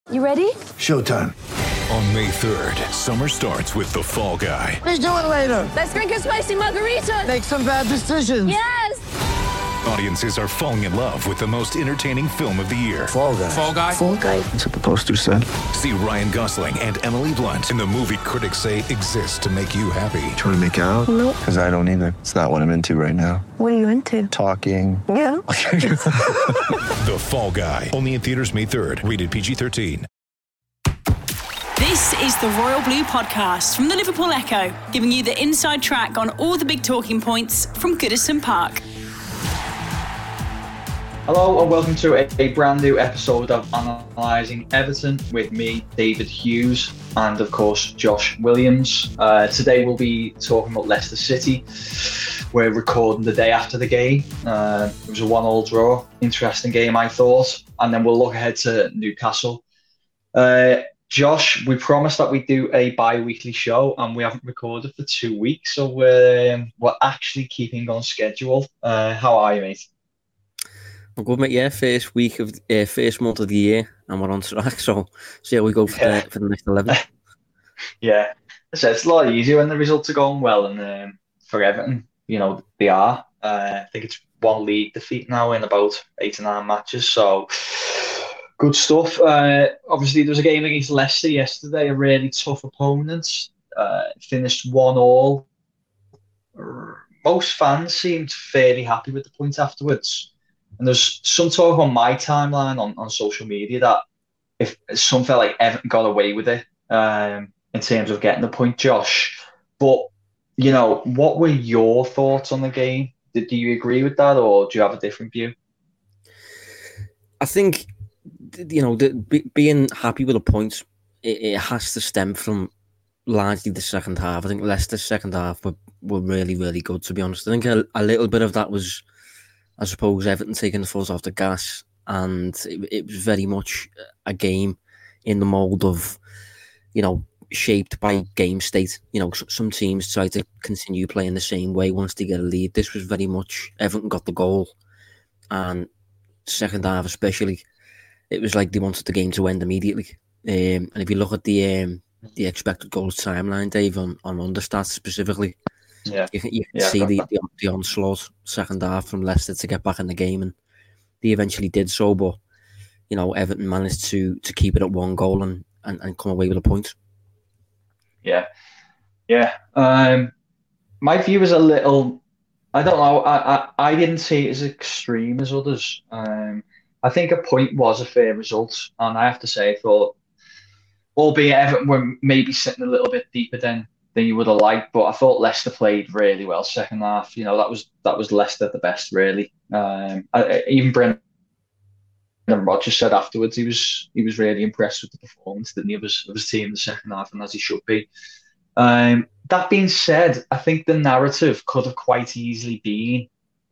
You ready? Showtime. On May 3rd, summer starts with The Fall Guy. Let's do it later. Let's drink a spicy margarita. Make some bad decisions. Yes! Audiences are falling in love with the most entertaining film of the year. Fall Guy. Fall Guy? Fall Guy. That's what the poster said. See Ryan Gosling and Emily Blunt in the movie critics say exists to make you happy. Trying to make it out? Nope. Because I don't either. It's not what I'm into right now. What are you into? Talking. Yeah. The Fall Guy. Only in theaters May 3rd. Rated PG-13. This is the Royal Blue Podcast from the Liverpool Echo, giving you the inside track on all the big talking points from Goodison Park. Hello and welcome to a brand new episode of Analysing Everton with me, David Hughes, and of course Josh Williams. Today we'll be talking about Leicester City. We're recording the day after the game. It was a 1-1 draw. Interesting game, I thought. And then we'll look ahead to Newcastle. Josh, we promised that we'd do a bi-weekly show and we haven't recorded for 2 weeks, so we're actually keeping on schedule. How are you, mate? I'm good, mate. Yeah, first month of the year, and we're on track. So see how we go for the next 11. Yeah, so it's a lot easier when the results are going well, and for Everton, you know they are. I think it's 1 league defeat now in about 8 or 9 matches. So good stuff. Obviously, there was a game against Leicester yesterday, a really tough opponent. Finished 1-1. Most fans seemed fairly happy with the point afterwards. And there's some talk on my timeline on social media that if some felt like Everton got away with it in terms of getting the point, Josh. But, you know, what were your thoughts on the game? Do you agree with that, or do you have a different view? I think, you know, being happy with the points, it has to stem from largely the second half. I think Leicester's second half were really, really good, to be honest. I think a little bit of that was, I suppose, Everton taking the foot off the gas, and it was very much a game in the mould of, you know, shaped by game state. You know, some teams try to continue playing the same way once they get a lead. This was very much Everton got the goal, and second half especially, it was like they wanted the game to end immediately. And if you look at the expected goals timeline, Dave, on Understats specifically, yeah, you can see the onslaught second half from Leicester to get back in the game, and they eventually did so. But you know, Everton managed to keep it at 1 goal and come away with a point. Yeah. My view is a little. I don't know. I didn't see it as extreme as others. I think a point was a fair result, and I have to say, I thought, albeit Everton were maybe sitting a little bit deeper than you would have liked, but I thought Leicester played really well second half. You know, that was Leicester at the best, really. Even Brendan Rodgers said afterwards he was really impressed with the performance, didn't he, of his team in the second half, and as he should be. That being said, I think the narrative could have quite easily been,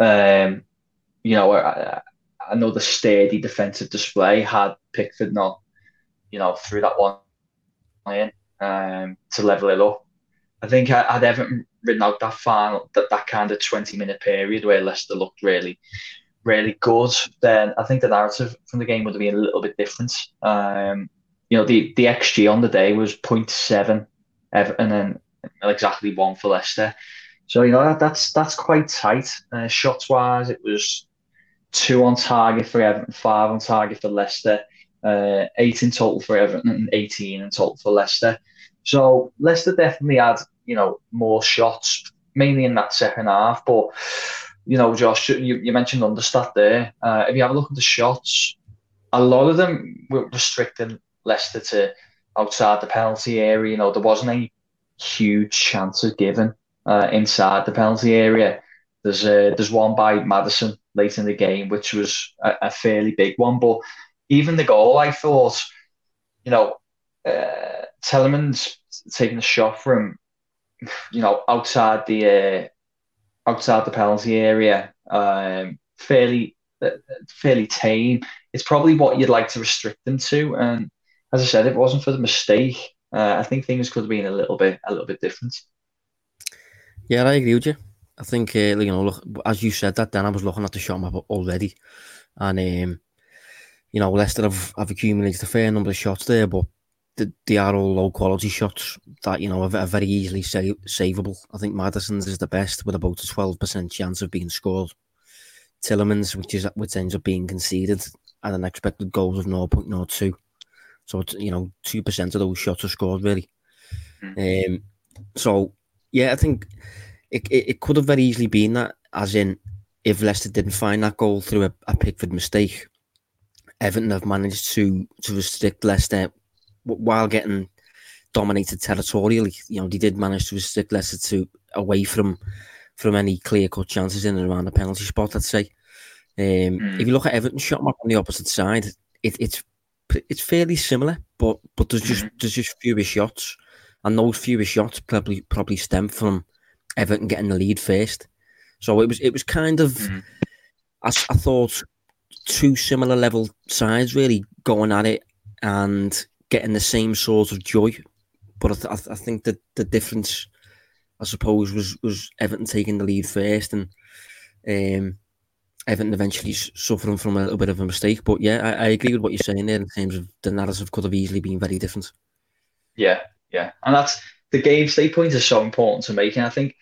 you know, another sturdy defensive display had Pickford not, you know, threw that one in to level it up. I think I'd Everton ridden out that kind of 20-minute period where Leicester looked really, really good, then I think the narrative from the game would have been a little bit different. You know, the XG on the day was 0.7 Everton and exactly 1 for Leicester. So, you know, that's quite tight. Shots wise, it was 2 on target for Everton, 5 on target for Leicester, 8 in total for Everton and 18 in total for Leicester. So Leicester definitely had, you know, more shots, mainly in that second half. But, you know, Josh, you mentioned Understat there. If you have a look at the shots, a lot of them were restricting Leicester to outside the penalty area. You know, there wasn't any huge chances given inside the penalty area. There's one by Maddison late in the game, which was a fairly big one. But even the goal, I thought, you know, Telemann's taking a shot from, you know, outside the penalty area, fairly tame. It's probably what you'd like to restrict them to. And as I said, if it wasn't for the mistake, I think things could have been a little bit different. Yeah, I agree with you. I think, you know, look, as you said that, then I was looking at the shot map already, and Leicester have accumulated a fair number of shots there, but they are all low quality shots that are very easily savable. I think Maddison's is the best with about a 12% chance of being scored. Tielemans, which ends up being conceded at an expected goals of 0.02. So it's 2% of those shots are scored really. So yeah, I think it could have very easily been that, as in if Leicester didn't find that goal through a Pickford mistake, Everton have managed to restrict Leicester while getting dominated territorially. They did manage to restrict Leicester away from any clear-cut chances in and around the penalty spot, let's say. If you look at Everton's shot map on the opposite side, it's fairly similar, but there's just fewer shots, and those fewer shots probably stem from Everton getting the lead first. So it was kind of, I thought, two similar level sides really going at it and getting the same sort of joy. But I think that the difference, I suppose, was Everton taking the lead first and Everton eventually suffering from a little bit of a mistake. But yeah, I agree with what you're saying there in terms of the narrative could have easily been very different. Yeah. And that's the game state point is so important to make. And I think,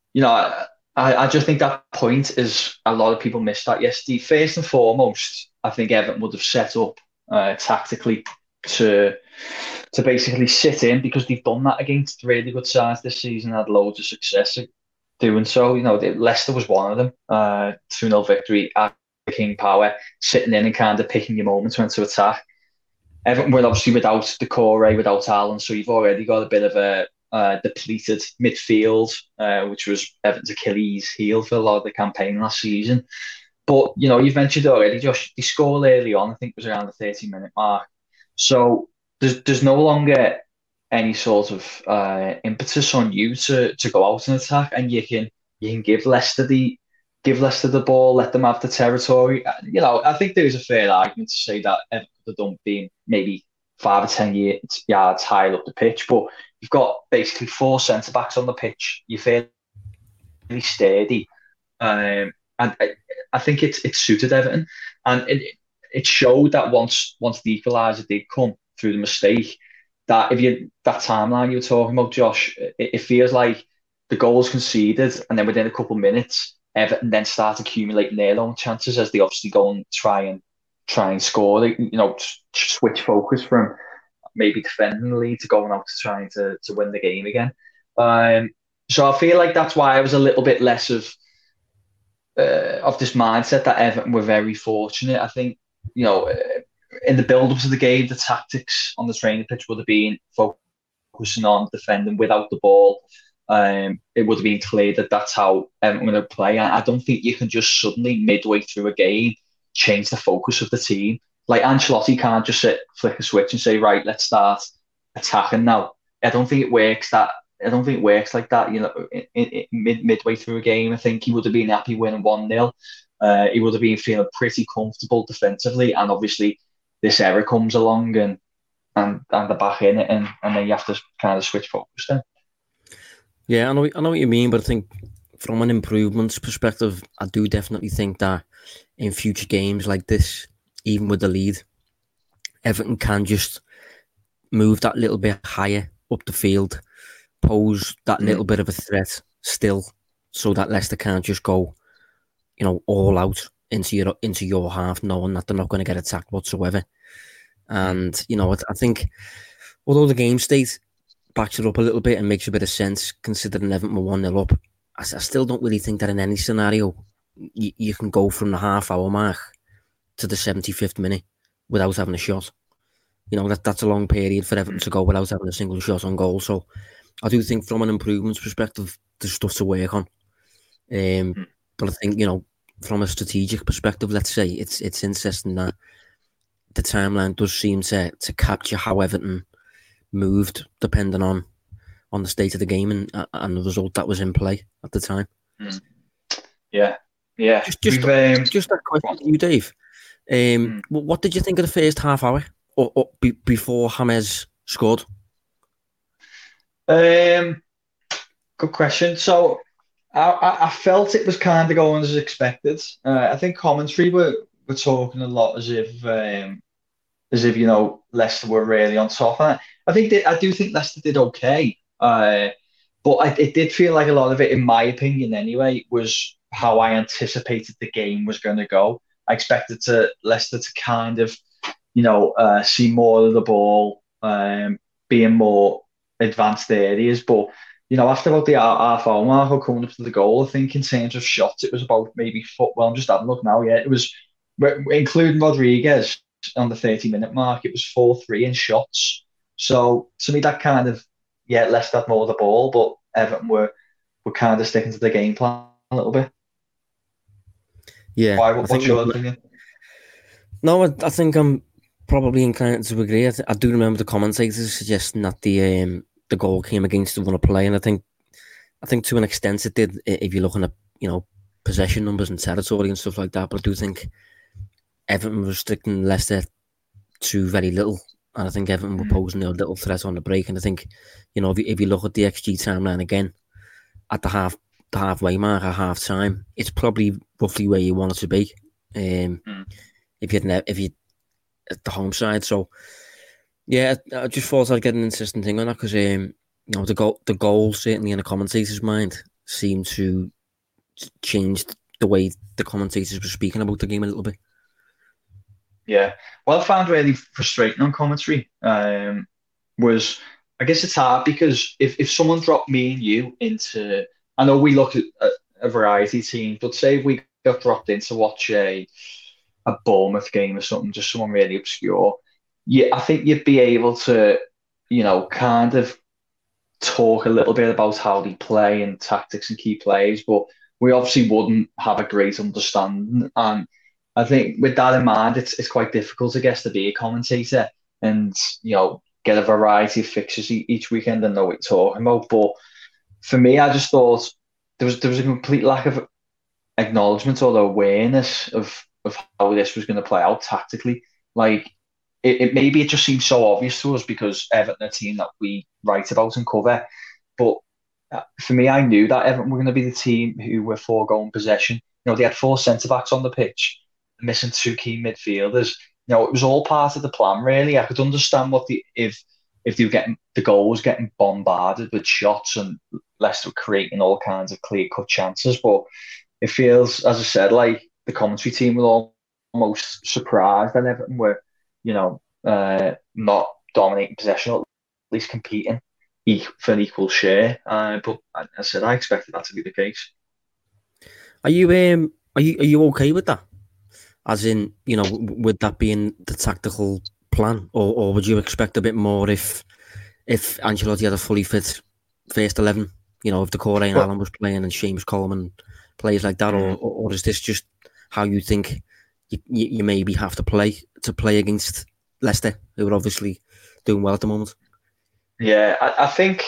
I just think that point is a lot of people missed that yesterday. First and foremost, I think Everton would have set up tactically to basically sit in, because they've done that against really good sides this season, had loads of success at doing so. Leicester was one of them. 2-0 victory at King Power, sitting in and kind of picking your moments when to attack. Everton were obviously without Decore, without Allen, so you've already got a bit of a depleted midfield, which was Everton's Achilles heel for a lot of the campaign last season. But, you've mentioned already, Josh, they scored early on, I think it was around the 30-minute mark. So there's no longer any sort of impetus on you to go out and attack, and you can give Leicester the ball, let them have the territory. I think there's a fair argument to say that Everton could have done being maybe 5 or 10 yards higher up the pitch, but you've got basically 4 centre-backs on the pitch. You're fairly steady. And I think it suited Everton. And it showed that once the equaliser did come through the mistake, that that timeline you were talking about, Josh, it feels like the goals conceded, and then within a couple of minutes, Everton then start accumulating their own chances as they obviously go and try and score. Switch focus from maybe defending the lead to going out to trying to win the game again. So I feel like that's why I was a little bit less of this mindset that Everton were very fortunate. I think, in the build-up to the game, the tactics on the training pitch would have been focusing on defending without the ball. It would have been clear that that's how Everton were going to play. I don't think you can just suddenly, midway through a game, change the focus of the team. Like, Ancelotti can't just flick a switch and say, right, let's start attacking now. I don't think it works like that. Midway through a game, I think he would have been happy winning 1-0. He would have been feeling pretty comfortable defensively, and obviously this error comes along and they're back in it, and then you have to kind of switch focus then. Yeah, I know what you mean, but I think from an improvements perspective, I do definitely think that in future games like this, even with the lead, Everton can just move that little bit higher up the field, pose that little bit of a threat still, so that Leicester can't just go, all out into your half, knowing that they're not going to get attacked whatsoever. And I think, although the game state backs it up a little bit and makes a bit of sense, considering Everton were 1-0 up, I still don't really think that in any scenario you can go from the half-hour mark to the 75th minute without having a shot. That's a long period for Everton to go without having a single shot on goal. So I do think from an improvements perspective, there's stuff to work on. But I think, from a strategic perspective, let's say, it's interesting that the timeline does seem to capture how Everton moved, depending on the state of the game and the result that was in play at the time. Yeah. Just a question to you, Dave. What did you think of the first half hour or before James scored? Good question. So I felt it was kind of going as expected. I think commentary were talking a lot as if as if Leicester were really on top. And I do think Leicester did okay, but it did feel like a lot of it, in my opinion, anyway, was how I anticipated the game was going to go. I expected Leicester to kind of see more of the ball, being more advanced areas, but. After about the half hour mark or coming up to the goal, I think in terms of shots, it was about maybe well, I'm just having a look now. Yeah, it was, including Rodriguez on the 30-minute mark, it was 4-3 in shots. So to me, that kind of, Leicester had more of the ball, but Everton were kind of sticking to the game plan a little bit. Yeah. What's your opinion? No, I think I'm probably inclined to agree. I do remember the commentators suggesting that the goal came against the run of play, and I think to an extent it did, if you're looking at possession numbers and territory and stuff like that. But I do think Everton was restricting Leicester to very little, and I think Everton were posing a little threat on the break. And I think if you look at the XG timeline again at the halfway mark at half time, it's probably roughly where you want it to be. If you at the home side, so. Yeah, I just thought I'd get an interesting thing on that because the goal certainly in the commentator's mind seemed to change the way the commentators were speaking about the game a little bit. Yeah, what I found really frustrating on commentary was, I guess it's hard because if someone dropped me and you into, I know we look at a variety of teams, but say if we got dropped in to watch a Bournemouth game or something, just someone really obscure. Yeah, I think you'd be able to, kind of talk a little bit about how they play and tactics and key plays, but we obviously wouldn't have a great understanding. And I think with that in mind, it's quite difficult, I guess, to be a commentator and, get a variety of fixtures each weekend and know what you're talking about. But for me, I just thought there was a complete lack of acknowledgement or awareness of how this was going to play out tactically. Like, maybe it just seems so obvious to us because Everton are a team that we write about and cover. But for me, I knew that Everton were going to be the team who were foregoing possession. They had 4 centre-backs on the pitch, missing 2 key midfielders. It was all part of the plan, really. I could understand if they were getting the goals, getting bombarded with shots and Leicester were creating all kinds of clear-cut chances. But it feels, as I said, like the commentary team were almost surprised that Everton were not dominating possession, or at least competing for an equal share. But as I said, I expected that to be the case. Are you okay with that? As in, with that being the tactical plan, or would you expect a bit more if Ancelotti had a fully fit first 11? If the Corey and Allen was playing and Seamus Coleman, players like that, or is this just how you think you maybe have to play against Leicester, who are obviously doing well at the moment? Yeah, I think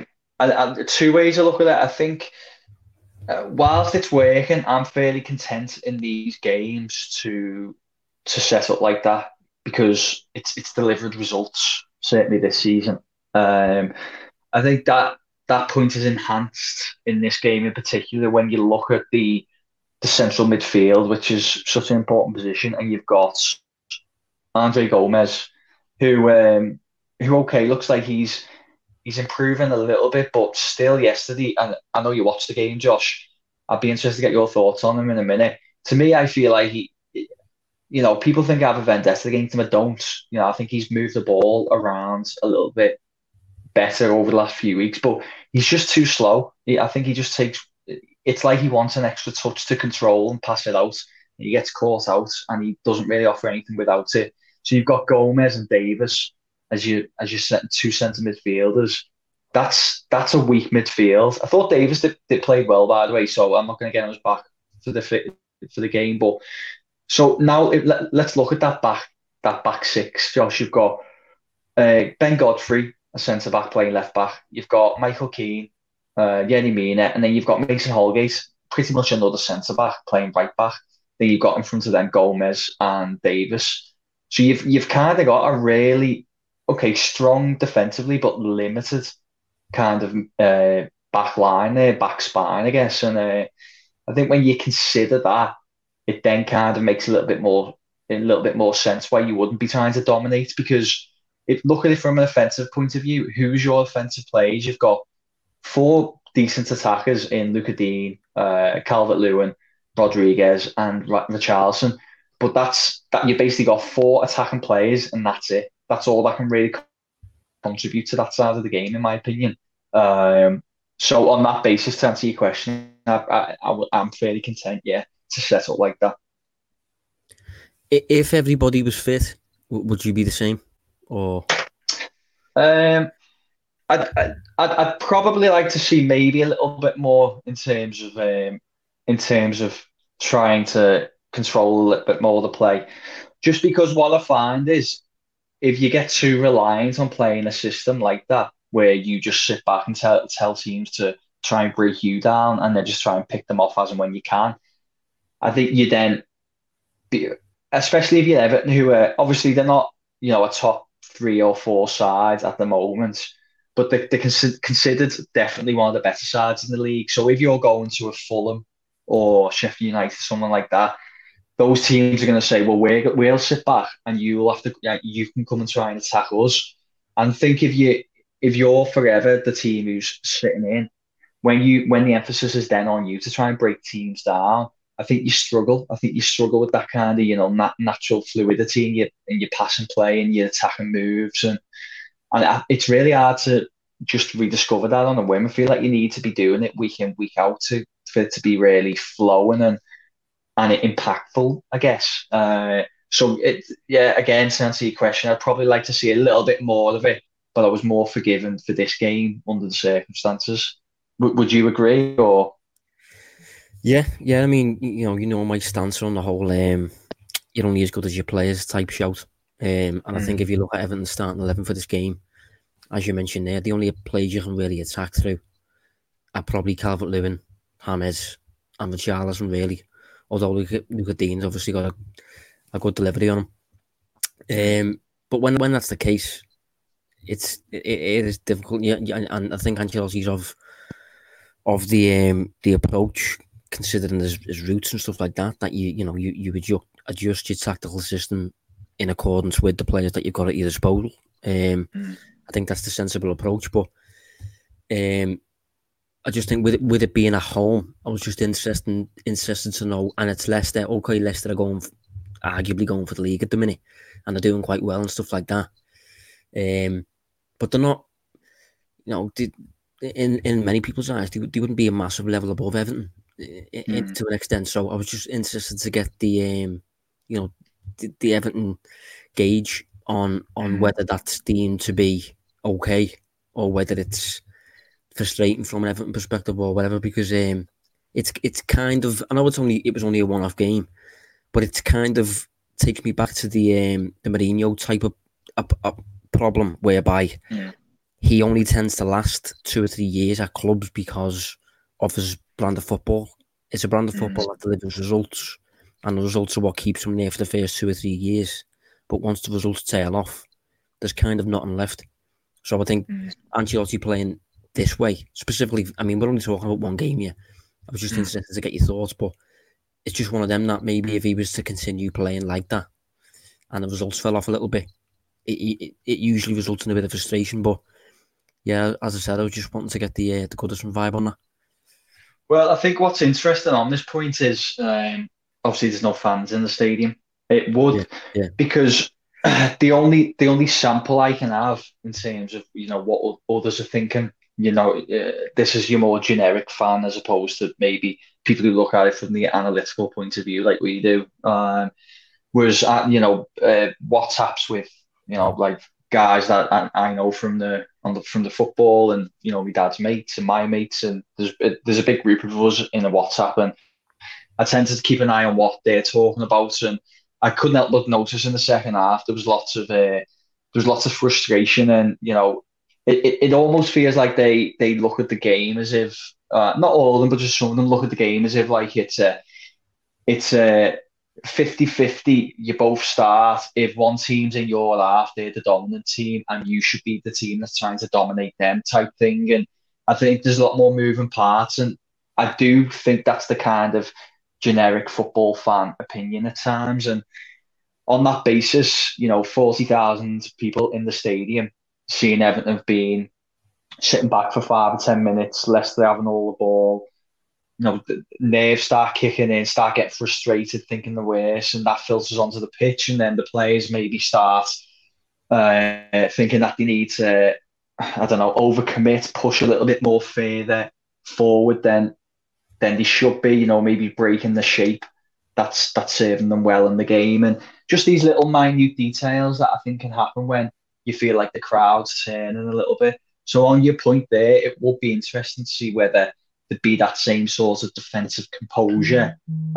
2 ways to look at it. I think whilst it's working, I'm fairly content in these games to set up like that because it's delivered results, certainly this season. I think that point is enhanced in this game in particular when you look at the central midfield, which is such an important position, and you've got Andre Gomez, who looks like he's improving a little bit, but still yesterday, and I know you watched the game, Josh, I'd be interested to get your thoughts on him in a minute. To me, I feel like people think I have a vendetta against him. I don't. I think he's moved the ball around a little bit better over the last few weeks, but he's just too slow. I think he just takes... It's like he wants an extra touch to control and pass it out. He gets caught out and he doesn't really offer anything without it. So you've got Gomez and Davis as your 2 centre midfielders. That's a weak midfield. I thought Davis did play well, by the way, so I'm not going to get on his back for the game. But so now let's look at that back 6, Josh. You've got Ben Godfrey, a centre back playing left back. You've got Michael Keane, Yerry Mina, and then you've got Mason Holgate, pretty much another centre back playing right back. Then you've got in front of them Gomez and Davis. So you've kind of got a really strong defensively but limited kind of back line there, back spine, I guess. And I think when you consider that, it then kind of makes a little bit more in a little bit more sense why you wouldn't be trying to dominate. Because if look at it from an offensive point of view, who's your offensive players? You've got four decent attackers in Luka Dean, Calvert-Lewin, Rodriguez, and Richarlison. But that you basically got four attacking players, and that's it. That's all that can really contribute to that side of the game, in my opinion. So on that basis, to answer your question, I'm fairly content, to set up like that. If everybody was fit, would you be the same? Or I'd probably like to see maybe a little bit more in terms of trying to control a little bit more of the play. Just because what I find is if you get too reliant on playing a system like that, where you just sit back and tell teams to try and break you down and then just try and pick them off as and when you can, I think you then, especially if you're Everton, who are obviously they're not, a top 3 or 4 sides at the moment, but they're considered definitely one of the better sides in the league. So if you're going to a Fulham or Sheffield United, someone like that, those teams are going to say, well, we'll sit back and you can come and try and attack us. And think if you're forever the team who's sitting in, when the emphasis is then on you to try and break teams down, I think you struggle. I think you struggle with that kind of natural fluidity in your passing play and your attacking moves, and it's really hard to just rediscover that on a whim. I feel like you need to be doing it week in, week out for it to be really flowing and impactful, I guess. So again, to answer your question, I'd probably like to see a little bit more of it, but I was more forgiving for this game under the circumstances. Would you agree, or? Yeah. I mean, my stance on the whole you're only as good as your players type shout. And I think if you look at Everton's starting 11 for this game, as you mentioned there, the only players you can really attack through are probably Calvert-Lewin, James, and Richarlison, really. Although Luka Dean's obviously got a good delivery on him. But when that's the case, it is difficult. Yeah, and I think Ancelotti's of the approach, considering his roots and stuff like that, that you adjust your tactical system in accordance with the players that you've got at your disposal. I think that's the sensible approach. But I just think with it being at home, I was just interested to know. And it's Leicester. Okay, Leicester are arguably going for the league at the minute, and they're doing quite well and stuff like that. But they're not, in many people's eyes, they wouldn't be a massive level above Everton to an extent. So I was just interested to get the Everton gauge on whether that's deemed to be okay or whether it's frustrating from an Everton perspective or whatever. Because it's kind of, I know it was only a one-off game, but it's kind of takes me back to the Mourinho type of a problem whereby he only tends to last 2 or 3 years at clubs because of his brand of football. It's a brand of football that delivers results, and the results are what keeps him there for the first 2 or 3 years. But once the results tail off, there's kind of nothing left. So I think Ancelotti playing this way, specifically, I mean, we're only talking about one game here. I was just interested to get your thoughts, but it's just one of them that maybe if he was to continue playing like that and the results fell off a little bit, it usually results in a bit of frustration. But yeah, as I said, I was just wanting to get the Goodison vibe on that. Well, I think what's interesting on this point is obviously there's no fans in the stadium. It would because the only sample I can have in terms of what others are thinking. This is your more generic fan as opposed to maybe people who look at it from the analytical point of view, like we do. Whereas WhatsApps with like guys that I know from the football, and my dad's mates and my mates, and there's a big group of us in a WhatsApp, and I tend to keep an eye on what they're talking about. And I couldn't help but notice in the second half there was lots of frustration, and it almost feels like they look at the game as if not all of them, but just some of them look at the game as if like it's a 50-50, you both start. If one team's in your half, they're the dominant team, and you should be the team that's trying to dominate them type thing. And I think there's a lot more moving parts, and I do think that's the kind of generic football fan opinion at times. And on that basis, 40,000 people in the stadium seeing Everton have been sitting back for 5 or 10 minutes, Leicester having all the ball, the nerves start kicking in, start getting frustrated, thinking the worst, and that filters onto the pitch, and then the players maybe start thinking that they need to, I don't know, overcommit, push a little bit more further forward than they should be, maybe breaking the shape that's serving them well in the game. And just these little minute details that I think can happen when you feel like the crowd's turning a little bit. So on your point there, it will be interesting to see whether there'd be that same sort of defensive composure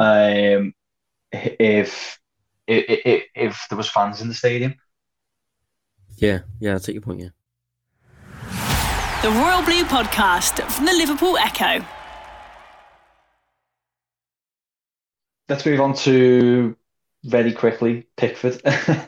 if there was fans in the stadium. Yeah, I'll take your point, yeah. The Royal Blue Podcast from the Liverpool Echo. Let's move on to, very quickly, Pickford.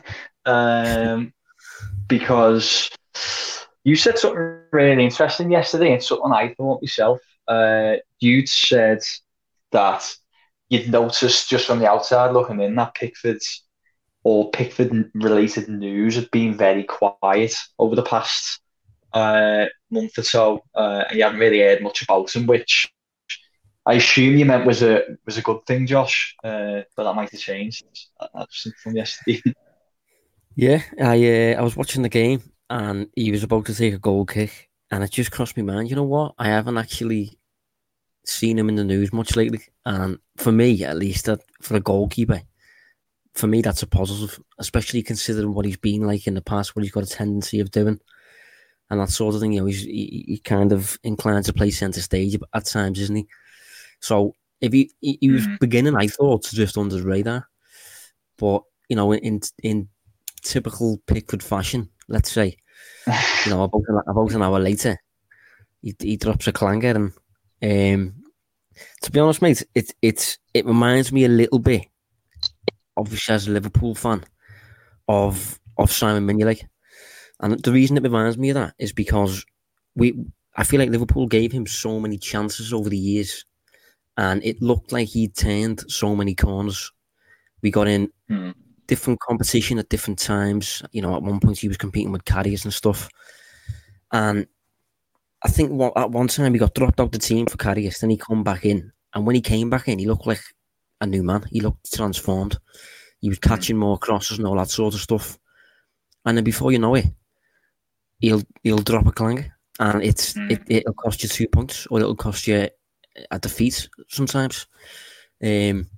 Because you said something really interesting yesterday, and something I thought myself. You'd said that you'd noticed just from the outside looking in that Pickford-related news had been very quiet over the past month or so. And you haven't really heard much about him, which I assume you meant was a good thing, Josh. But that might have changed. That's from yesterday. Yeah, I was watching the game and he was about to take a goal kick, and it just crossed my mind. You know what? I haven't actually seen him in the news much lately, and for me, at least, for a goalkeeper, for me that's a positive, especially considering what he's been like in the past, what he's got a tendency of doing, and that sort of thing. He kind of inclined to play centre stage at times, isn't he? So if he was beginning, I thought, to drift under the radar, but in typical Pickford fashion, let's say, about an hour later, he drops a clanger, and to be honest, mate, it reminds me a little bit, obviously as a Liverpool fan, of Simon Mignolet, and the reason it reminds me of that is because I feel like Liverpool gave him so many chances over the years, and it looked like he'd turned so many corners. We got in different competition at different times. At one point he was competing with Karius and stuff. And I think at one time he got dropped out the team for Karius, then he come back in. And when he came back in, he looked like a new man. He looked transformed. He was catching more crosses and all that sort of stuff. And then before you know it, he'll drop a clanger. And it'll cost you 2 points, or it'll cost you a defeat sometimes. And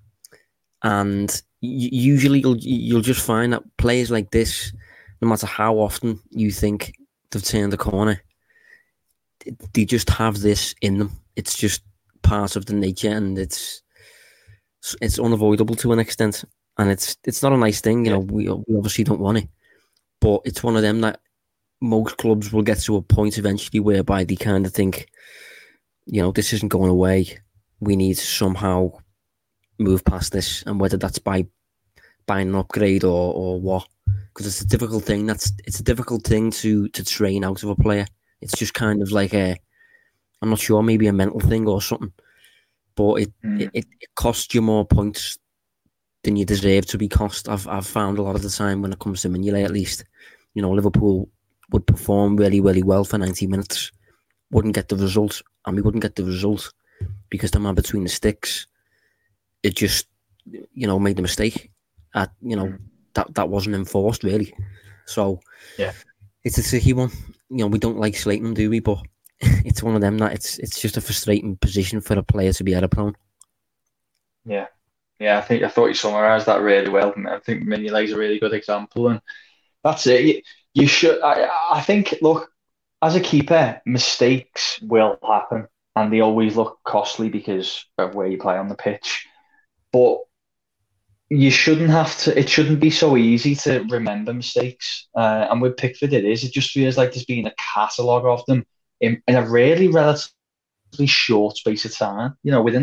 usually you'll just find that players like this, no matter how often you think they've turned the corner, they just have this in them. It's just part of the nature, and it's unavoidable to an extent, and it's not a nice thing. We obviously don't want it, but it's one of them that most clubs will get to a point eventually whereby they kind of think, this isn't going away. We need to somehow move past this, and whether that's by buying an upgrade or what, because it's a difficult thing. It's a difficult thing to train out of a player. It's just kind of like I'm not sure, maybe a mental thing or something, but it costs you more points than you deserve to be cost. I've found a lot of the time when it comes to Mignolet, at least, Liverpool would perform really, really well for 90 minutes, wouldn't get the result, and we wouldn't get the result because the man between the sticks, it just, made a mistake. That wasn't enforced, really. So, yeah, it's a tricky one. We don't like slating him, do we? But it's one of them that it's just a frustrating position for a player to be error prone. Yeah. I thought you summarised that really well. I think Mignolet's a really good example, and that's it. You should. I think. Look, as a keeper, mistakes will happen, and they always look costly because of where you play on the pitch. But you shouldn't have to. It shouldn't be so easy to remember mistakes. And with Pickford, it is. It just feels like there's been a catalogue of them in a really relatively short space of time. Within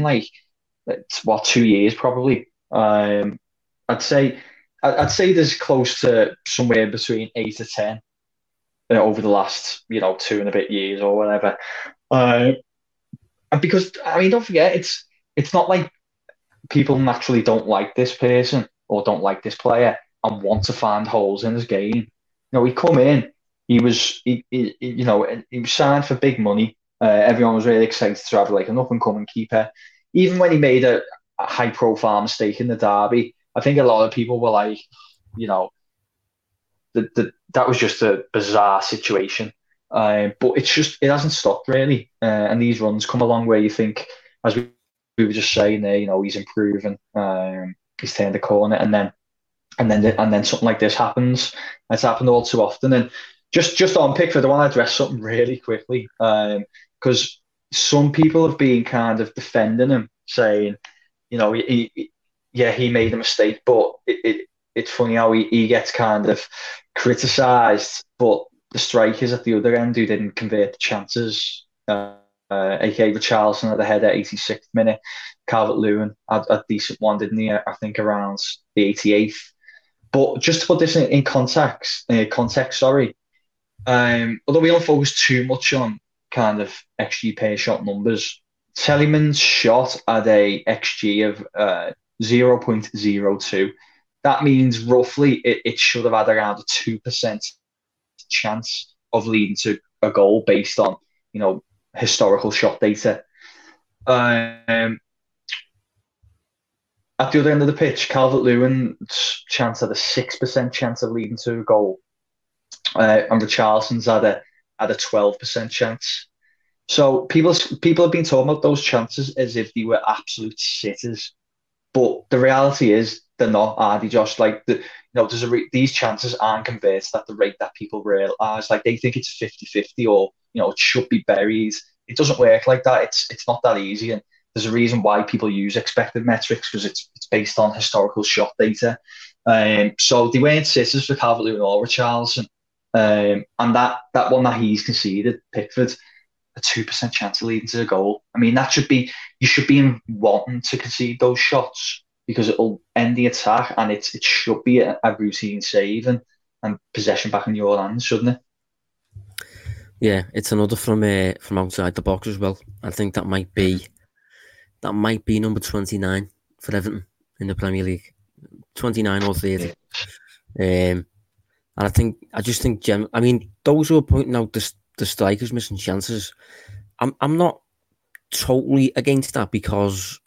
2 years probably. I'd say there's close to somewhere between 8 to 10 over the last 2 and a bit years or whatever. And because don't forget, it's not like people naturally don't like this person or don't like this player and want to find holes in his game. You know, he come in, he was signed for big money. Everyone was really excited to have like an up and coming keeper. Even when he made a high profile mistake in the derby, I think a lot of people were like, you know, that was just a bizarre situation. But it hasn't stopped really. And these runs come along where you think, as we were just saying there, you know, he's improving. He's turned the corner, and then something like this happens. It's happened all too often. And just on Pickford, I want to address something really quickly, because some people have been kind of defending him, saying, you know, he made a mistake, but it's funny how he gets kind of criticised, but the strikers at the other end who didn't convert the chances, aka Richarlison at the header, 86th minute, Calvert-Lewin had a decent one, didn't he? I think around the 88th. But just to put this in context, although we don't focus too much on kind of XG per shot numbers, Tielemans shot at a XG of 0.02. That means roughly it should have had around a 2% chance of leading to a goal based on, you know, historical shot data. At the other end of the pitch, Calvert-Lewin's chance had a 6% chance of leading to a goal, and Richarlison's had a 12% chance. So people have been talking about those chances as if they were absolute sitters, but the reality is they're not, are they, Josh? Like, these chances aren't converted at the rate that people realise. Like, they think it's 50-50 or, you know, it should be buried. It doesn't work like that. It's not that easy. And there's a reason why people use expected metrics, because it's based on historical shot data. So they weren't sitters for Calvert-Lewin or Richarlison. And that one that he's conceded, Pickford, a 2% chance of leading to a goal. I mean, you should be wanting to concede those shots, because it'll end the attack, and it should be a routine save and possession back in your hands, shouldn't it? Yeah, it's another from outside the box as well. I think that might be number 29 for Everton in the Premier League, 29 or 30. And I just think those who are pointing out the strikers missing chances, I'm not totally against that, because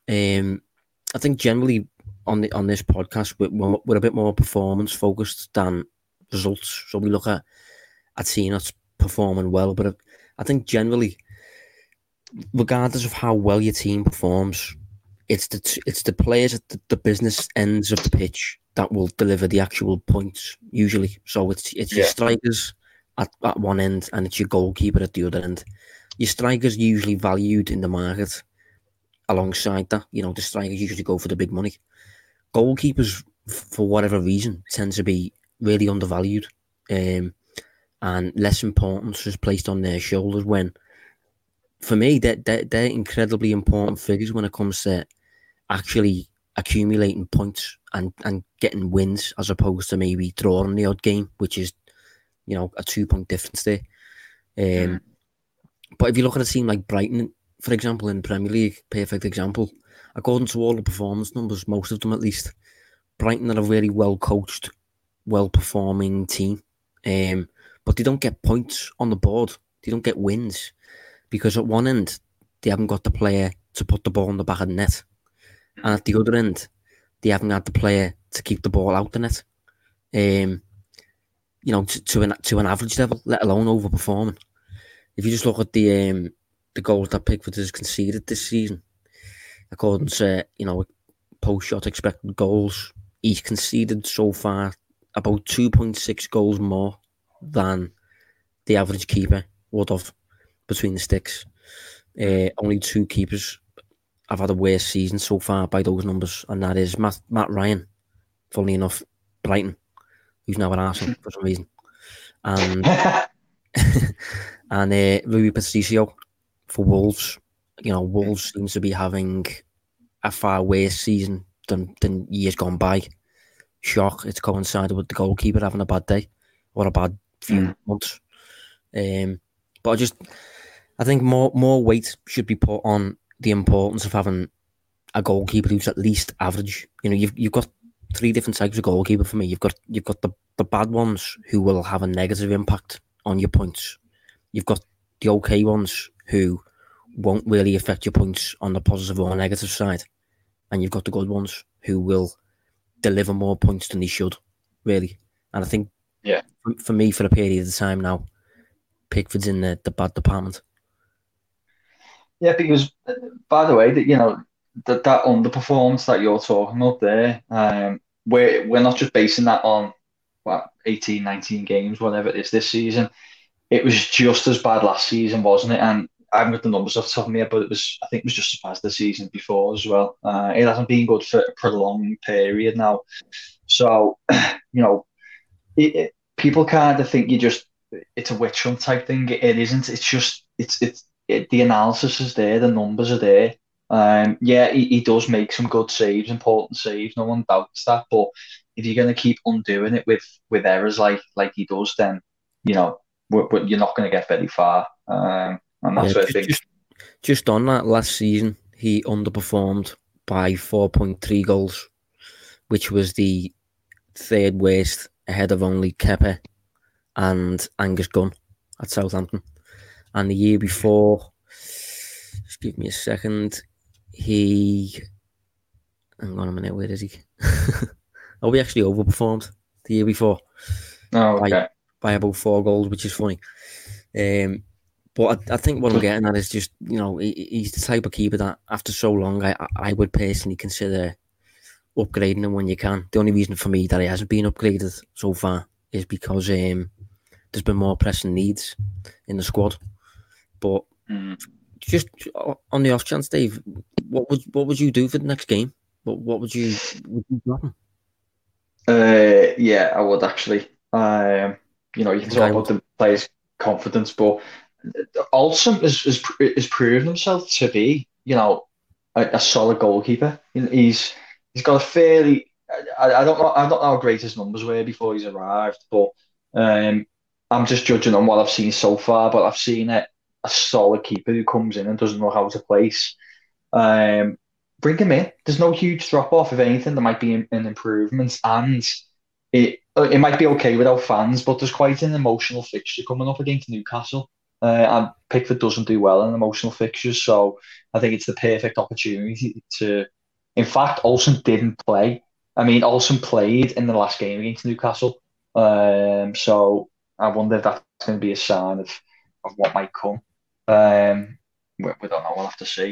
I think generally on this podcast we're a bit more performance focused than results. So we look at seeing us performing well, but I think generally, regardless of how well your team performs, it's the players at the business ends of the pitch that will deliver the actual points usually. So it's your strikers at one end, and it's your goalkeeper at the other end. Your strikers usually valued in the market. Alongside that, you know, the strikers usually go for the big money. Goalkeepers, for whatever reason, tend to be really undervalued, and less importance is placed on their shoulders. When, for me, they're incredibly important figures when it comes to actually accumulating points and getting wins, as opposed to maybe drawing the odd game, which is, you know, a 2-point difference there. But if you look at a team like Brighton, for example, in the Premier League, perfect example, according to all the performance numbers, most of them at least, Brighton are a really well-coached, well-performing team. But they don't get points on the board. They don't get wins, because at one end, they haven't got the player to put the ball in the back of the net. And at the other end, they haven't had the player to keep the ball out the net. You know, to an average level, let alone overperforming. If you just look at the goals that Pickford has conceded this season, according to, you know, post-shot expected goals, he's conceded so far about 2.6 goals more than the average keeper would have between the sticks. Only 2 keepers have had a worse season so far by those numbers, and that is Matt Ryan, funnily enough, Brighton, who's now at Arsenal for some reason, and and Rui Patricio for Wolves. You know, Wolves seems to be having a far worse season than years gone by. Shock, it's coincided with the goalkeeper having a bad day or a bad few months. But I think more weight should be put on the importance of having a goalkeeper who's at least average. You know, you've got three different types of goalkeeper for me. You've got the bad ones who will have a negative impact on your points. You've got the okay ones who won't really affect your points on the positive or negative side, and you've got the good ones who will deliver more points than they should, really. And I think, for me, for a period of time now, Pickford's in the bad department. Yeah, because, by the way, that underperformance that you're talking about there, we're not just basing that on 18, 19 games, whatever it is this season. It was just as bad last season, wasn't it? And I haven't got the numbers off the top of my head, but I think it was just as bad as the season before as well. It hasn't been good for a prolonged period now. So, people kind of think it's a witch hunt type thing. It isn't. It's just, the analysis is there, the numbers are there. He does make some good saves, important saves, no one doubts that. But if you're going to keep undoing it with errors like he does, then you're not going to get very far. And that's what I think. Just on that, last season he underperformed by 4.3 goals, which was the third worst, ahead of only Kepa and Angus Gunn at Southampton. And the year before, just give me a second, hang on a minute, where is he? We actually overperformed the year before. Oh, okay. By about 4 goals, which is funny. But I think what I'm getting at is just, he's the type of keeper that after so long, I would personally consider upgrading him when you can. The only reason for me that he hasn't been upgraded so far is because there's been more pressing needs in the squad. But just on the off chance, Dave, what would you do for the next game? What would you drop him? I would actually. You can talk about the players' confidence, but Olsen has proven himself to be, a solid goalkeeper. He's got a fairly. I don't know how great his numbers were before he's arrived, but I'm just judging on what I've seen so far. But I've seen a solid keeper who comes in and doesn't know how to place. Bring him in. There's no huge drop off. If anything, there might be an improvement, and it might be okay without fans. But there's quite an emotional fixture coming up against Newcastle. And Pickford doesn't do well in emotional fixtures, so I think it's the perfect opportunity to. In fact, Olsen didn't play. I mean, Olsen played in the last game against Newcastle, so I wonder if that's going to be a sign of what might come. We don't know. We'll have to see.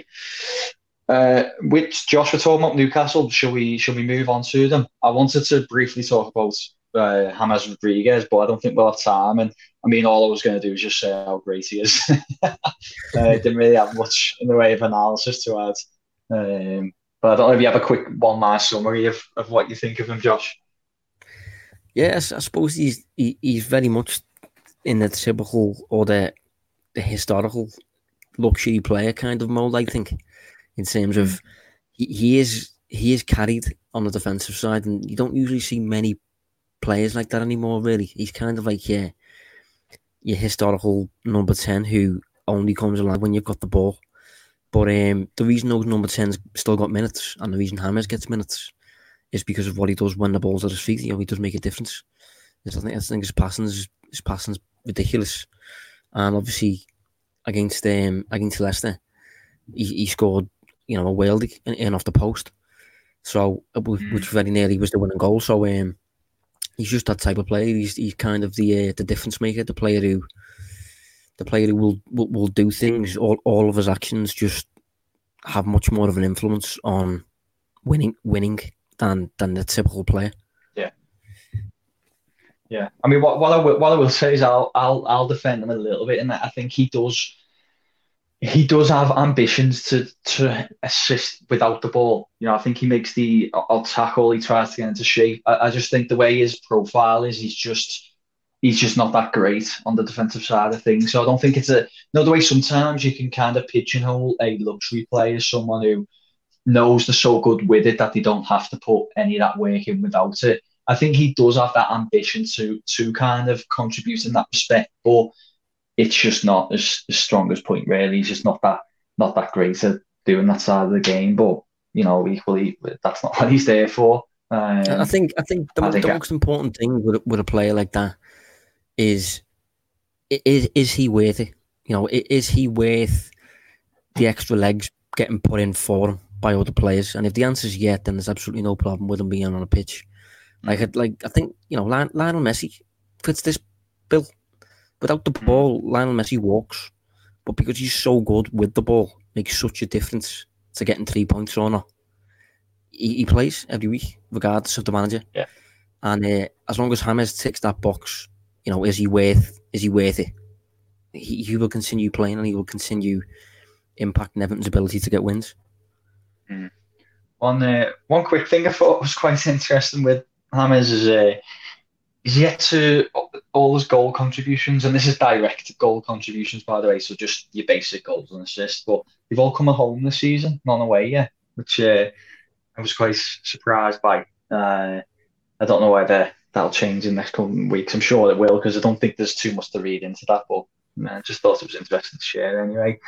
Which Josh, we're talking about Newcastle. Shall we move on to them? I wanted to briefly talk about James Rodriguez, but I don't think we'll have time. And I mean, all I was going to do is just say how great he is. Didn't really have much in the way of analysis to add. But I don't know if you have a quick one-line summary of what you think of him, Josh. Yes, I suppose he's very much in the typical or the historical luxury player kind of mold, I think, in terms of he is carried on the defensive side, and you don't usually see many players like that anymore, really. He's kind of like your historical number 10 who only comes alive when you've got the ball. But the reason those number 10s still got minutes, and the reason James gets minutes, is because of what he does when the ball's at his feet. He does make a difference. I think his passing's ridiculous. And obviously against Leicester, he scored a worldie in off the post. So which very nearly was the winning goal. So he's just that type of player. He's kind of the difference maker, the player who will do things. All of his actions just have much more of an influence on winning than the typical player. Yeah. I mean, what I will say is I'll defend him a little bit in that I think he does have ambitions to assist without the ball. I think he makes the odd tackle, he tries to get into shape. I just think the way his profile is, he's just not that great on the defensive side of things. So I don't think it's the way sometimes you can kind of pigeonhole a luxury player as someone who knows they're so good with it that they don't have to put any of that work in without it. I think he does have that ambition to kind of contribute in that respect, but it's just not as strong as point, really. He's just not that great at doing that side of the game. But equally, that's not what he's there for. I think the most important thing with a player like that is he worth it? You know, is he worth the extra legs getting put in for him by other players? And if the answer is yeah, then there's absolutely no problem with him being on a pitch. I think, you know, Lionel Messi fits this bill. Without the ball, Lionel Messi walks, but because he's so good with the ball, makes such a difference to getting 3 points or not. He plays every week, regardless of the manager. Yeah. And as long as James ticks that box, you know, is he worth it? He will continue playing and he will continue impacting Everton's ability to get wins. One quick thing I thought was quite interesting with James is he's yet to all his goal contributions, and this is direct goal contributions, by the way, so just your basic goals and assists, but they've all come at home this season, none away yet, which I was quite surprised by. I don't know whether that'll change in the next couple of weeks. I'm sure it will, because I don't think there's too much to read into that, but I just thought it was interesting to share anyway.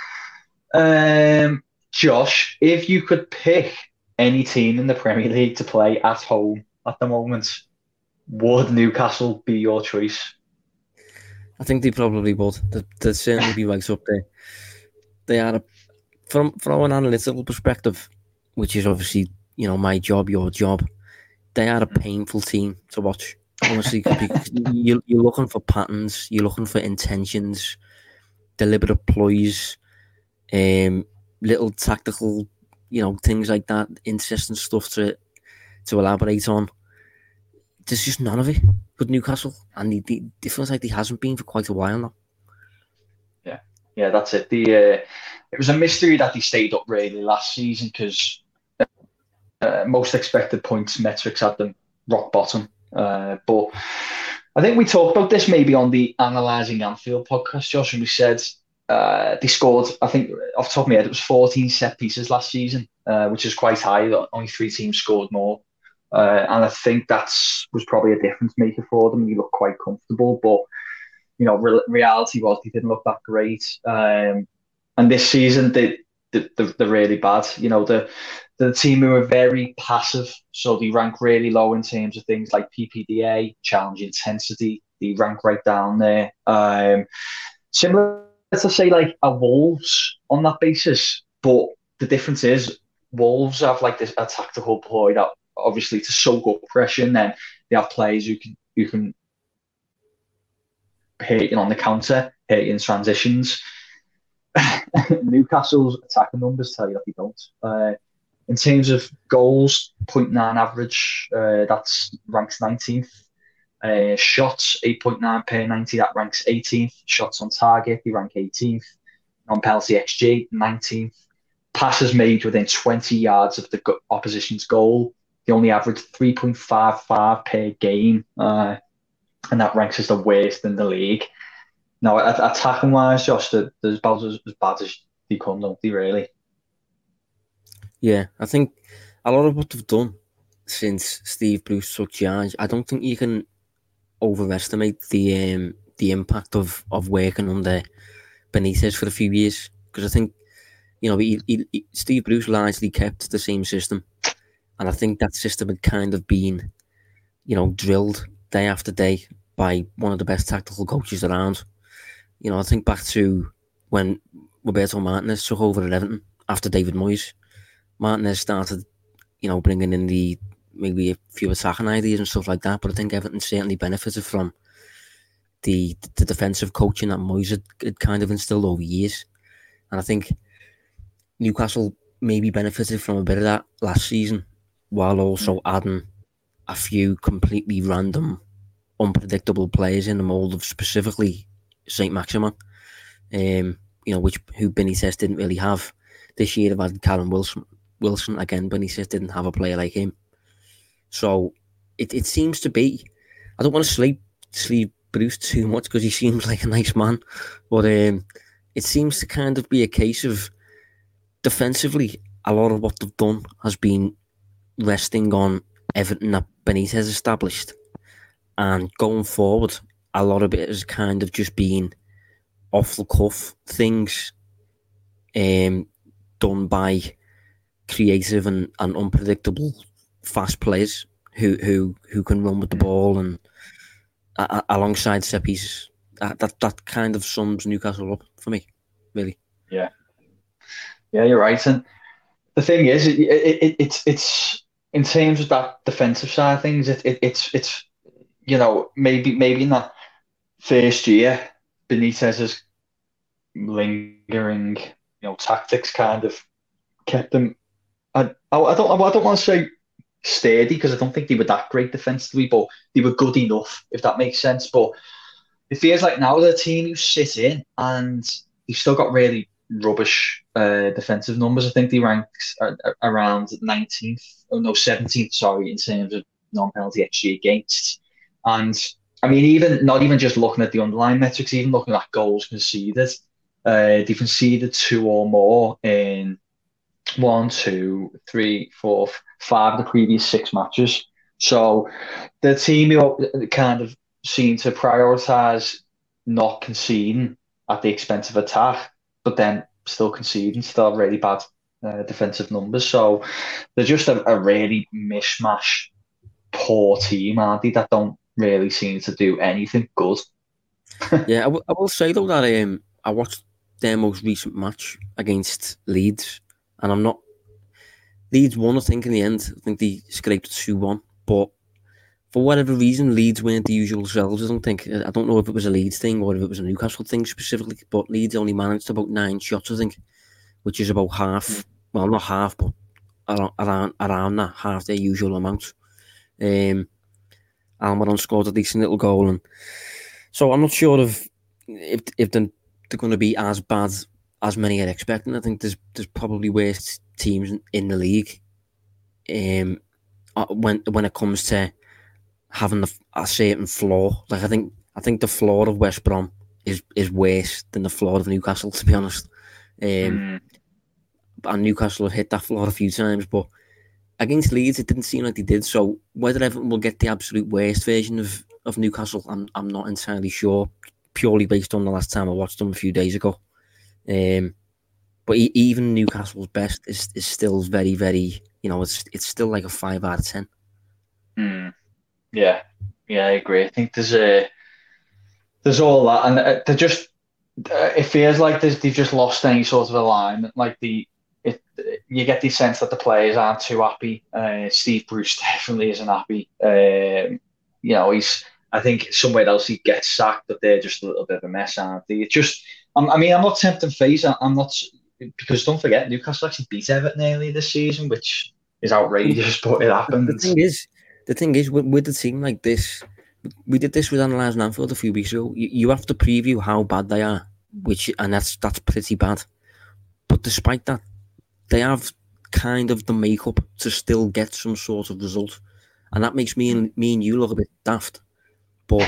Josh, if you could pick any team in the Premier League to play at home at the moment, would Newcastle be your choice? I think they probably would. They'd certainly be right up there. They are, from an analytical perspective, which is obviously, you know, my job, your job, they are a painful team to watch. Honestly, because you're looking for patterns, you're looking for intentions, deliberate ploys, little tactical, you know, things like that, interesting stuff to elaborate on. There's just none of it with Newcastle, and it feels like he hasn't been for quite a while now. Yeah, that's it. It was a mystery that he stayed up really last season, because most expected points metrics had them rock bottom. But I think we talked about this maybe on the Analysing Anfield podcast, Josh, and we said they scored, I think off the top of my head, it was 14 set pieces last season, which is quite high. Only 3 teams scored more. And I think that was probably a difference maker for them. He looked quite comfortable, but you know, reality was they didn't look that great. And this season, they're really bad. You know, the team who are very passive, so they rank really low in terms of things like PPDA, challenge intensity. They rank right down there. Similar to say like a Wolves on that basis, but the difference is Wolves have like a tactical ploy that, obviously, to soak up pressure, and then they have players who can hit on the counter, hit in transitions. Newcastle's attacking numbers tell you that they don't. In terms of goals, 0.9 average, that's ranks 19th. Shots, 8.9 per 90, that ranks 18th. Shots on target, they rank 18th. On penalty XG, 19th. Passes made within 20 yards of the opposition's goal, they only average 3.55 per game, and that ranks as the worst in the league. Now, attacking-wise, Josh, they're about as bad as they come, don't they, really? Yeah, I think a lot of what they've done since Steve Bruce took charge, I don't think you can overestimate the impact of working under Benitez for a few years, because I think, you know, Steve Bruce largely kept the same system, and I think that system had kind of been, you know, drilled day after day by one of the best tactical coaches around. You know, I think back to when Roberto Martinez took over at Everton after David Moyes. Martinez started, you know, bringing in maybe a few attacking ideas and stuff like that, but I think Everton certainly benefited from the defensive coaching that Moyes had kind of instilled over years. And I think Newcastle maybe benefited from a bit of that last season, while also adding a few completely random, unpredictable players in the mould of specifically Saint-Maximin, you know, who Benitez didn't really have. This year they've had Callum Wilson again. Benitez didn't have a player like him. So it seems to be, I don't want to sleep Bruce too much because he seems like a nice man, but it seems to kind of be a case of defensively, a lot of what they've done has been resting on everything that Benitez established, and going forward, a lot of it has kind of just been off the cuff things done by creative and unpredictable fast players who can run with the ball and alongside set pieces. That kind of sums Newcastle up for me, really. Yeah, you're right. And the thing is, it's in terms of that defensive side of things, it's maybe in that first year, Benitez's lingering tactics kind of kept them. I don't want to say sturdy because I don't think they were that great defensively, but they were good enough, if that makes sense. But it feels like now they're a team who sit in and they've still got really rubbish defensive numbers. I think they ranked around 17th, sorry, in terms of non-penalty XG against. And I mean, even not even just looking at the underlying metrics, even looking at goals conceded, they conceded 2 or more in 1, 2, 3, 4, 5 of the previous 6 matches. So the team who kind of seem to prioritise not conceding at the expense of attack, but then still conceding, still have really bad defensive numbers. So they're just a really mishmash, poor team, aren't they? That don't really seem to do anything good. Yeah, I will say though that I watched their most recent match against Leeds, and I'm not. Leeds won, I think, in the end. I think they scraped 2-1, but for whatever reason, Leeds weren't the usual selves. I don't know if it was a Leeds thing or if it was a Newcastle thing specifically, but Leeds only managed about 9 shots, I think, which is about half. Well, not half, but around that, half their usual amount. Almiron scored a decent little goal, and so I'm not sure if they're going to be as bad as many are expecting. I think there's probably worse teams in the league when it comes to having a certain floor. Like I think the floor of West Brom is worse than the floor of Newcastle, to be honest. And Newcastle have hit that floor a few times, but against Leeds it didn't seem like they did. So whether Everton will get the absolute worst version of Newcastle, I'm not entirely sure, purely based on the last time I watched them a few days ago. But even Newcastle's best is still very, very, it's still like a 5 out of 10. Yeah, I agree. I think there's all that, and they're just. It feels like they've just lost any sort of alignment. Like you get the sense that the players aren't too happy. Steve Bruce definitely isn't happy. I think somewhere else he gets sacked, but they're just a little bit of a mess, aren't they? It's just. I'm not tempting fate. I'm not, because don't forget Newcastle actually beat Everton early this season, which is outrageous, but it happened. The thing is, with a team like this, we did this with Analyse Anfield a few weeks ago. You have to preview how bad they are, and that's pretty bad. But despite that, they have kind of the makeup to still get some sort of result, and that makes me and you look a bit daft. But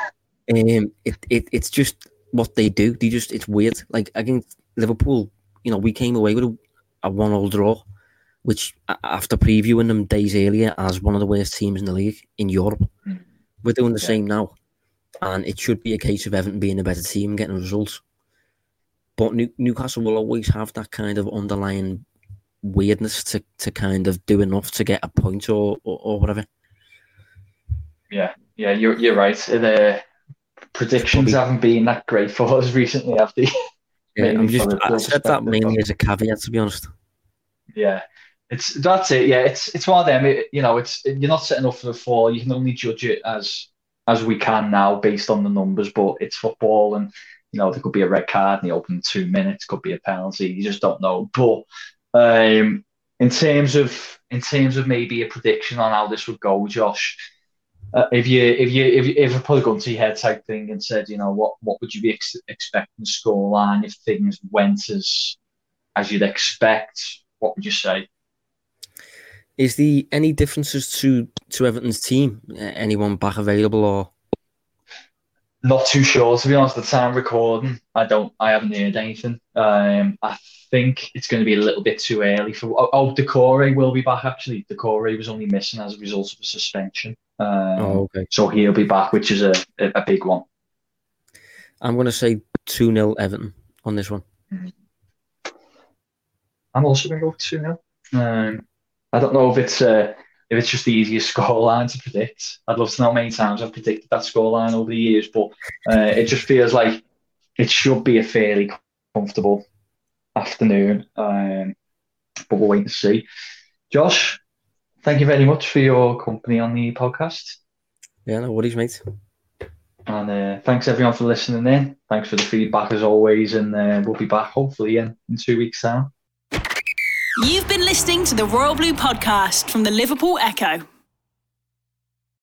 it's just what they do. It's weird. Like against Liverpool, we came away with a 1-1 draw, which after previewing them days earlier as one of the worst teams in the league in Europe, we're doing the same now. And it should be a case of Everton being a better team and getting results. But Newcastle will always have that kind of underlying weirdness to kind of do enough to get a point or whatever. Yeah, you're right. The predictions haven't been that great for us recently, have they? I said that mainly as a caveat, to be honest. Yeah, that's it. Yeah, it's one of them. It's you're not setting up for the fall. You can only judge it as we can now based on the numbers. But it's football, and there could be a red card in the opening 2 minutes. Could be a penalty. You just don't know. But in terms of maybe a prediction on how this would go, Josh. If you put a gun to your head type thing and said, what would you be expecting scoreline if things went as you'd expect, what would you say? Is there any differences to Everton's team? Anyone back available or? Not too sure, to be honest. At the time recording, I haven't heard anything. I think it's going to be a little bit too early for. Decore will be back actually. Decore was only missing as a result of a suspension. Okay. So he'll be back, which is a big one. I'm going to say 2-0 Everton on this one. I'm also going to go 2-0. I don't know if it's if it's just the easiest scoreline to predict. I'd love to know how many times I've predicted that scoreline over the years, but it just feels like it should be a fairly comfortable afternoon. But we'll wait and see. Josh, thank you very much for your company on the podcast. Yeah, no worries, mate. And thanks everyone for listening in. Thanks for the feedback as always, and we'll be back hopefully in 2 weeks' time. You've been listening to the Royal Blue Podcast from the Liverpool Echo.